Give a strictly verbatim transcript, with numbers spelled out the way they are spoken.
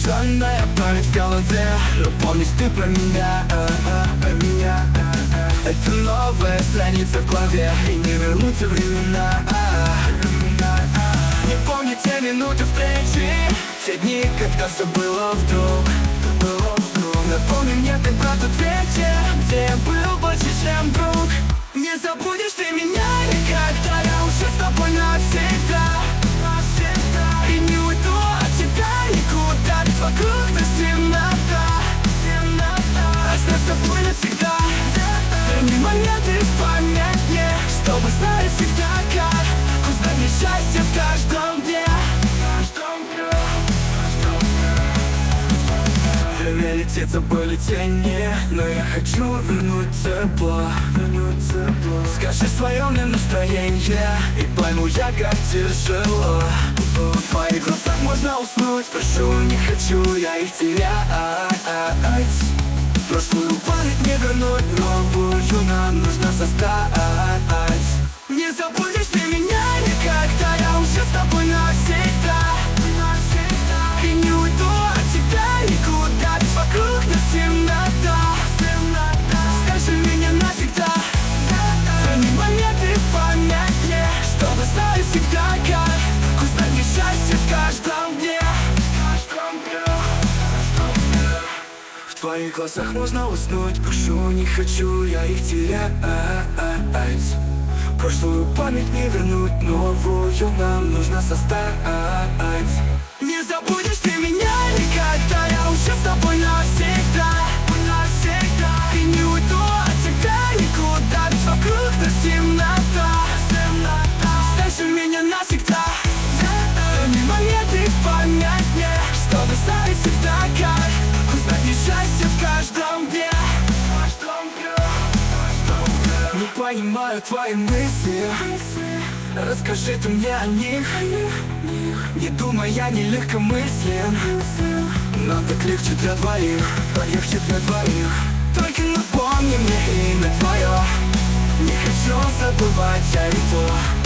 Странная память в голове, но помнишь ты про меня, а, а, про меня, а, а. Это новая страница в голове, и не вернутся времена, а, а, а. Не помню те минуты встречи, те дни, когда все было вдруг, было вдруг. Напомни мне ты про тот вечер, где я был больше, чем друг. Не забудешь ты меня никогда, я уже с тобой навсегда, навсегда. И не уйду от тебя никуда, ведь вокруг нас темнота, темнота. Оставь с тобой навсегда, верни моменты в память мне, чтобы знать всегда как узнать мне счастье в каждом дне, в каждом дне. Время летит, забыли тени, но я хочу вернуть тепло, вернуть тепло. Скажи свое мне настроение, и пойму я, как тяжело. В твоих глазах можно уснуть, прошу, не хочу я их терять. Прошлую память не вернуть, новую нам нужно создать. Не забудешь ты меня никогда, я уже с тобой навсегда, навсегда. И не уйду от тебя никуда, ведь вокруг нас темнота, темнота. Скажи меня навсегда, верни моменты в память мне, чтобы знать всегда как узнать мне счастье в каждом дне, в каждом дне. В твоих глазах можно уснуть, прошу, не хочу я их терять. Прошлую память не вернуть, новую нам нужно создать. Не забудешь ты меня никогда, я уже с тобой навсегда, навсегда. И не уйду от тебя никуда, ведь вокруг нас темнота, темнота. Скажи меня навсегда, верни моменты в память мне, чтобы знать всегда как узнать мне счастье в каждом дне, в каждом дне. Не понимаю твои мысли, расскажи ты мне о них. Не думай, я не легкомыслен, но так легче для двоих, легче для двоих. Только напомни мне имя твое, не хочу забывать я его.